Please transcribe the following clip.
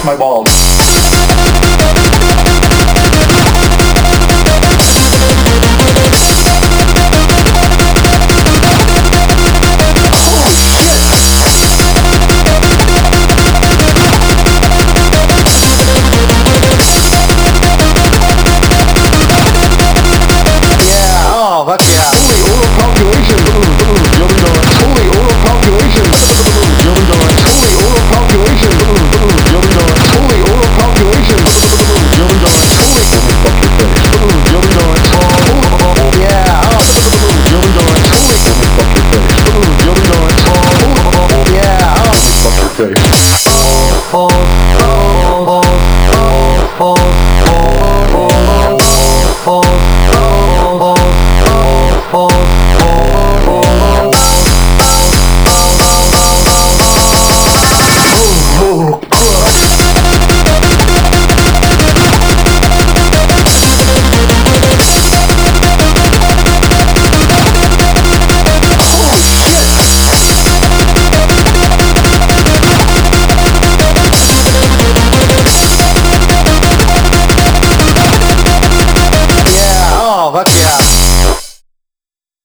my balls. Fuck yeah. Holy oral population. Yummy nuts. Holy oral population. Yummy nuts. Holy oral population. Yummy nuts. Holy oral population. Yummy nuts. Holy fuck your face. Yummy nuts. Yeah. Yummy nuts. Holy fuck your face. Yummy nuts. Yeah. Fuck your face. Oh.